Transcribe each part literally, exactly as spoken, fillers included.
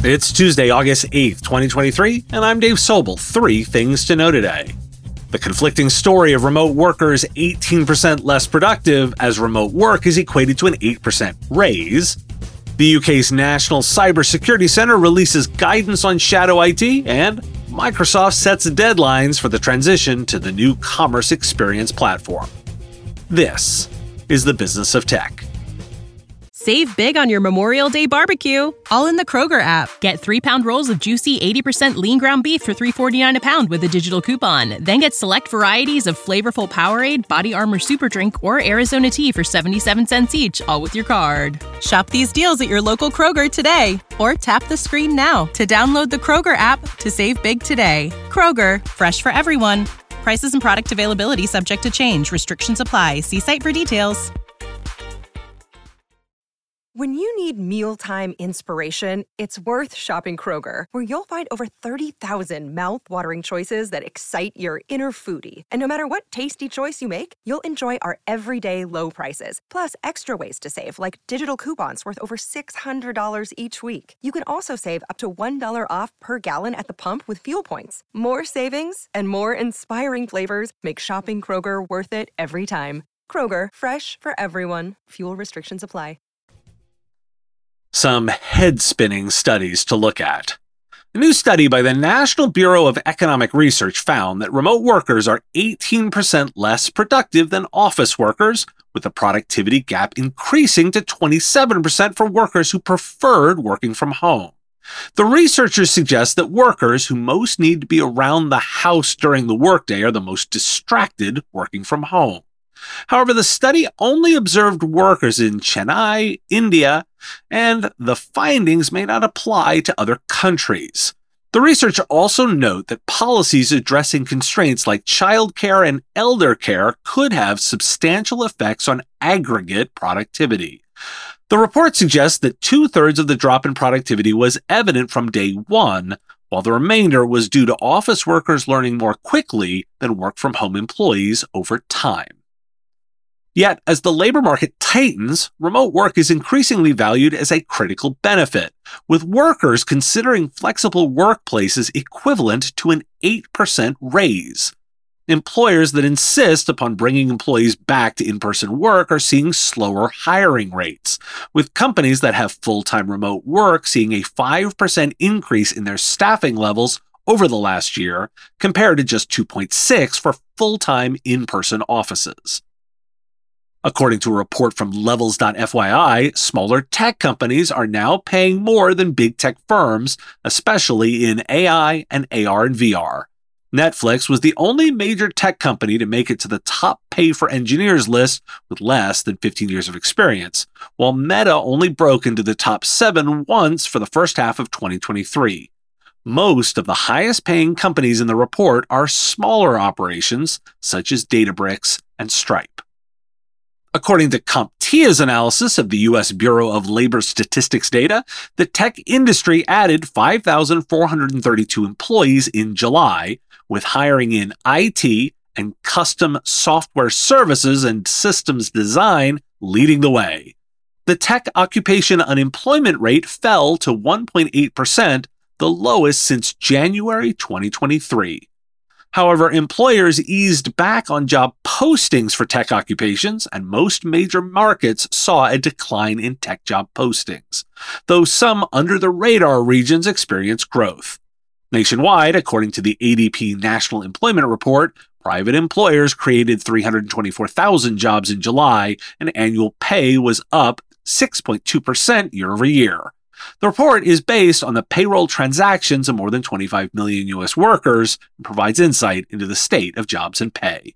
It's Tuesday, August eighth, twenty twenty-three, and I'm Dave Sobel. Three things to know today. The conflicting story of remote workers eighteen percent less productive as remote work is equated to an eight percent raise. The U K's National Cybersecurity Center releases guidance on shadow I T, and Microsoft sets deadlines for the transition to the new Commerce Experience platform. This is the Business of Tech. Save big on your Memorial Day barbecue, all in the Kroger app. Get three-pound rolls of juicy eighty percent lean ground beef for three dollars and forty-nine cents a pound with a digital coupon. Then get select varieties of flavorful Powerade, Body Armor Super Drink, or Arizona tea for seventy-seven cents each, all with your card. Shop these deals at your local Kroger today, or tap the screen now to download the Kroger app to save big today. Kroger, fresh for everyone. Prices and product availability subject to change. Restrictions apply. See site for details. When you need mealtime inspiration, it's worth shopping Kroger, where you'll find over thirty thousand mouth-watering choices that excite your inner foodie. And no matter what tasty choice you make, you'll enjoy our everyday low prices, plus extra ways to save, like digital coupons worth over six hundred dollars each week. You can also save up to one dollar off per gallon at the pump with fuel points. More savings and more inspiring flavors make shopping Kroger worth it every time. Kroger, fresh for everyone. Fuel restrictions apply. Some head-spinning studies to look at. A new study by the National Bureau of Economic Research found that remote workers are eighteen percent less productive than office workers, with the productivity gap increasing to twenty-seven percent for workers who preferred working from home. The researchers suggest that workers who most need to be around the house during the workday are the most distracted working from home. However, the study only observed workers in Chennai, India, and the findings may not apply to other countries. The research also note that policies addressing constraints like childcare and elder care could have substantial effects on aggregate productivity. The report suggests that two-thirds of the drop in productivity was evident from day one, while the remainder was due to office workers learning more quickly than work-from-home employees over time. Yet, as the labor market tightens, remote work is increasingly valued as a critical benefit, with workers considering flexible workplaces equivalent to an eight percent raise. Employers that insist upon bringing employees back to in-person work are seeing slower hiring rates, with companies that have full-time remote work seeing a five percent increase in their staffing levels over the last year, compared to just two point six for full-time in-person offices. According to a report from Levels dot F Y I, smaller tech companies are now paying more than big tech firms, especially in A I and A R and V R. Netflix was the only major tech company to make it to the top pay for engineers list with less than fifteen years of experience, while Meta only broke into the top seven once for the first half of twenty twenty-three. Most of the highest paying companies in the report are smaller operations, such as Databricks and Stripe. According to CompTIA's analysis of the U S Bureau of Labor Statistics data, the tech industry added five thousand four hundred thirty-two employees in July, with hiring in I T and custom software services and systems design leading the way. The tech occupation unemployment rate fell to one point eight percent, the lowest since January twenty twenty-three. However, employers eased back on job postings for tech occupations, and most major markets saw a decline in tech job postings, though some under-the-radar regions experienced growth. Nationwide, according to the A D P National Employment Report, private employers created three hundred twenty-four thousand jobs in July, and annual pay was up six point two percent year over year. The report is based on the payroll transactions of more than twenty-five million U S workers and provides insight into the state of jobs and pay.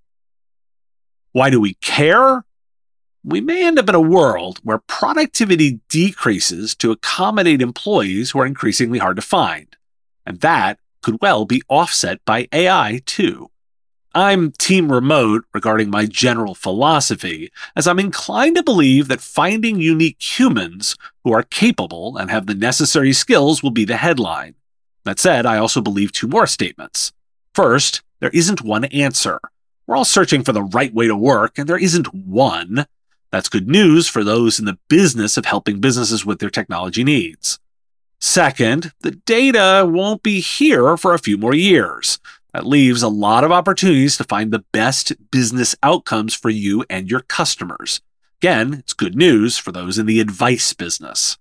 Why do we care? We may end up in a world where productivity decreases to accommodate employees who are increasingly hard to find, and that could well be offset by A I too. I'm team remote regarding my general philosophy, as I'm inclined to believe that finding unique humans who are capable and have the necessary skills will be the headline. That said, I also believe two more statements. First, there isn't one answer. We're all searching for the right way to work, and there isn't one. That's good news for those in the business of helping businesses with their technology needs. Second, the data won't be here for a few more years. That leaves a lot of opportunities to find the best business outcomes for you and your customers. Again, it's good news for those in the advice business.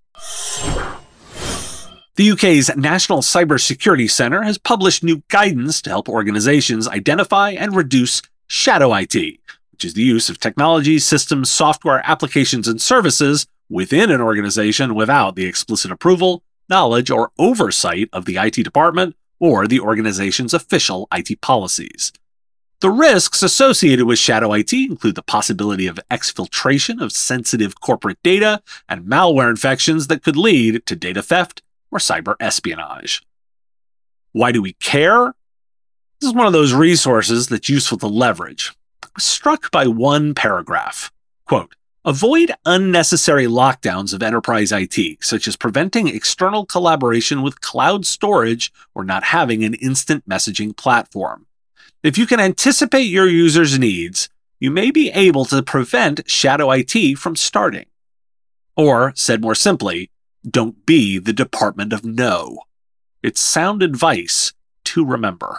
The U K's National Cybersecurity Centre has published new guidance to help organizations identify and reduce shadow I T, which is the use of technology, systems, software, applications, and services within an organization without the explicit approval, knowledge, or oversight of the I T department or the organization's official I T policies. The risks associated with shadow I T include the possibility of exfiltration of sensitive corporate data and malware infections that could lead to data theft or cyber espionage. Why do we care? This is one of those resources that's useful to leverage. I was struck by one paragraph. Quote, avoid unnecessary lockdowns of enterprise I T, such as preventing external collaboration with cloud storage or not having an instant messaging platform. If you can anticipate your users' needs, you may be able to prevent shadow I T from starting. Or, said more simply, don't be the Department of No. It's sound advice to remember.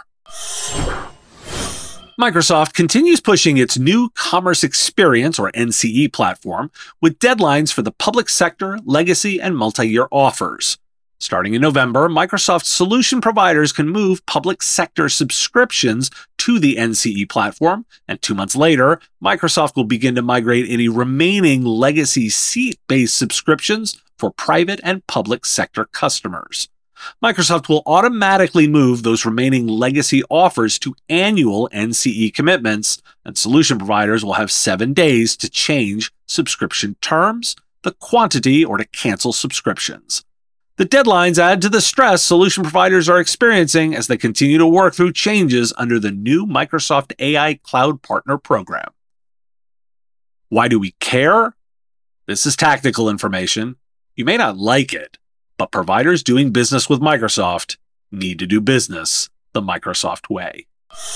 Microsoft continues pushing its new Commerce Experience, or N C E, platform with deadlines for the public sector, legacy, and multi-year offers. Starting in November, Microsoft solution providers can move public sector subscriptions to the N C E platform, and two months later, Microsoft will begin to migrate any remaining legacy seat-based subscriptions for private and public sector customers. Microsoft will automatically move those remaining legacy offers to annual N C E commitments, and solution providers will have seven days to change subscription terms, the quantity, or to cancel subscriptions. The deadlines add to the stress solution providers are experiencing as they continue to work through changes under the new Microsoft A I Cloud Partner Program. Why do we care? This is tactical information. You may not like it, but providers doing business with Microsoft need to do business the Microsoft way.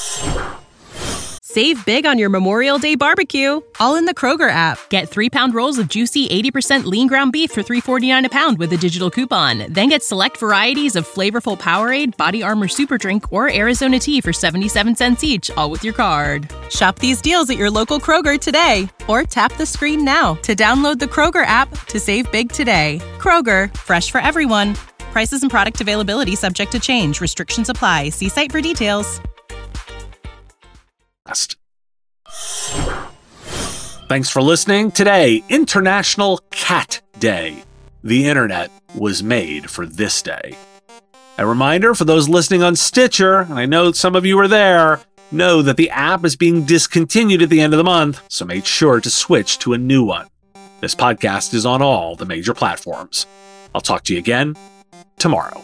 Save big on your Memorial Day barbecue, all in the Kroger app. Get three-pound rolls of juicy eighty percent lean ground beef for three dollars and forty-nine cents a pound with a digital coupon. Then get select varieties of flavorful Powerade, Body Armor Super Drink, or Arizona Tea for seventy-seven cents each, all with your card. Shop these deals at your local Kroger today, or tap the screen now to download the Kroger app to save big today. Kroger, fresh for everyone. Prices and product availability subject to change. Restrictions apply. See site for details. Thanks for listening. Today, International Cat Day. The internet was made for this day. A reminder for those listening on Stitcher, and I know some of you are there, know that the app is being discontinued at the end of the month, so make sure to switch to a new one. This podcast is on all the major platforms. I'll talk to you again tomorrow.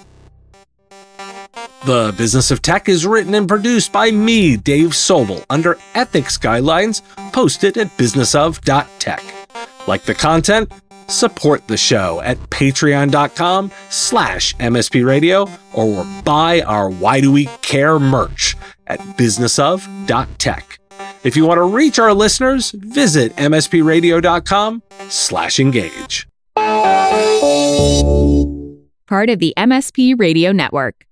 The Business of Tech is written and produced by me, Dave Sobel, under ethics guidelines posted at business of dot tech. Like the content? Support the show at patreon.com slash MSP radio or buy our Why Do We Care merch at business of dot tech. If you want to reach our listeners, visit mspradio.com slash engage. Part of the M S P Radio Network.